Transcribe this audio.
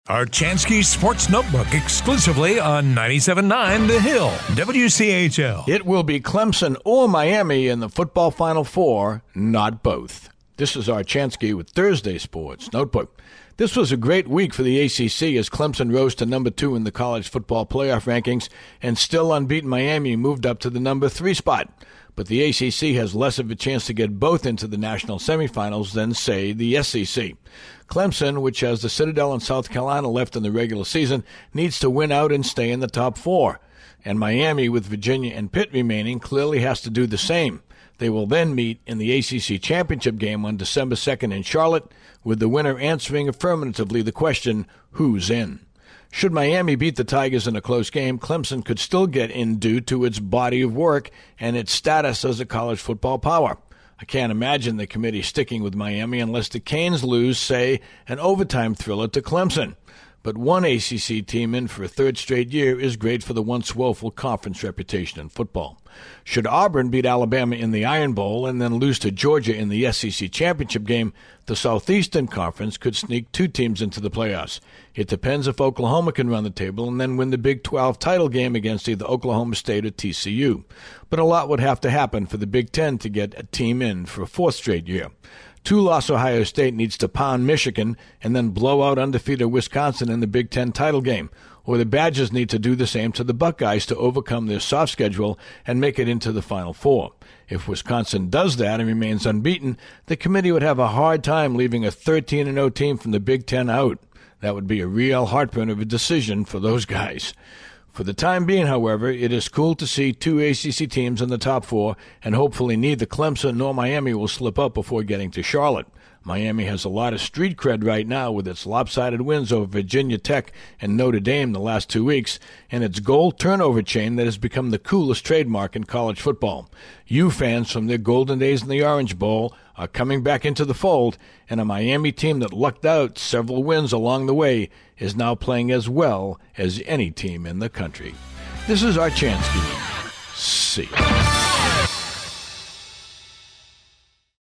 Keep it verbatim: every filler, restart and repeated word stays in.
Archansky Sports Notebook exclusively on ninety-seven point nine The Hill, W C H L. It will be Clemson or Miami in the football Final Four, not both. This is Archansky with Thursday Sports Notebook. This was a great week for the A C C as Clemson rose to number two in the college football playoff rankings, and still unbeaten Miami moved up to the number three spot. But the A C C has less of a chance to get both into the national semifinals than, say, the S E C. Clemson, which has the Citadel and South Carolina left in the regular season, needs to win out and stay in the top four. And Miami, with Virginia and Pitt remaining, clearly has to do the same. They will then meet in the A C C championship game on December second in Charlotte, with the winner answering affirmatively the question, who's in? Should Miami beat the Tigers in a close game, Clemson could still get in due to its body of work and its status as a college football power. I can't imagine the committee sticking with Miami unless the Canes lose, say, an overtime thriller to Clemson. But one A C C team in for a third straight year is great for the once woeful conference reputation in football. Should Auburn beat Alabama in the Iron Bowl and then lose to Georgia in the S E C championship game, the Southeastern Conference could sneak two teams into the playoffs. It depends if Oklahoma can run the table and then win the Big twelve title game against either Oklahoma State or T C U. But a lot would have to happen for the Big Ten to get a team in for a fourth straight year. Two-loss Ohio State needs to pound Michigan and then blow out undefeated Wisconsin in the Big Ten title game. Or the Badgers need to do the same to the Buckeyes to overcome their soft schedule and make it into the Final Four. If Wisconsin does that and remains unbeaten, the committee would have a hard time leaving a thirteen and oh team from the Big Ten out. That would be a real heartburn of a decision for those guys. For the time being, however, it is cool to see two A C C teams in the top four, and hopefully neither Clemson nor Miami will slip up before getting to Charlotte. Miami has a lot of street cred right now with its lopsided wins over Virginia Tech and Notre Dame the last two weeks, and its goal turnover chain that has become the coolest trademark in college football. U fans from their golden days in the Orange Bowl are coming back into the fold, and a Miami team that lucked out several wins along the way is now playing as well as any team in the country. This is Archansky. See ya.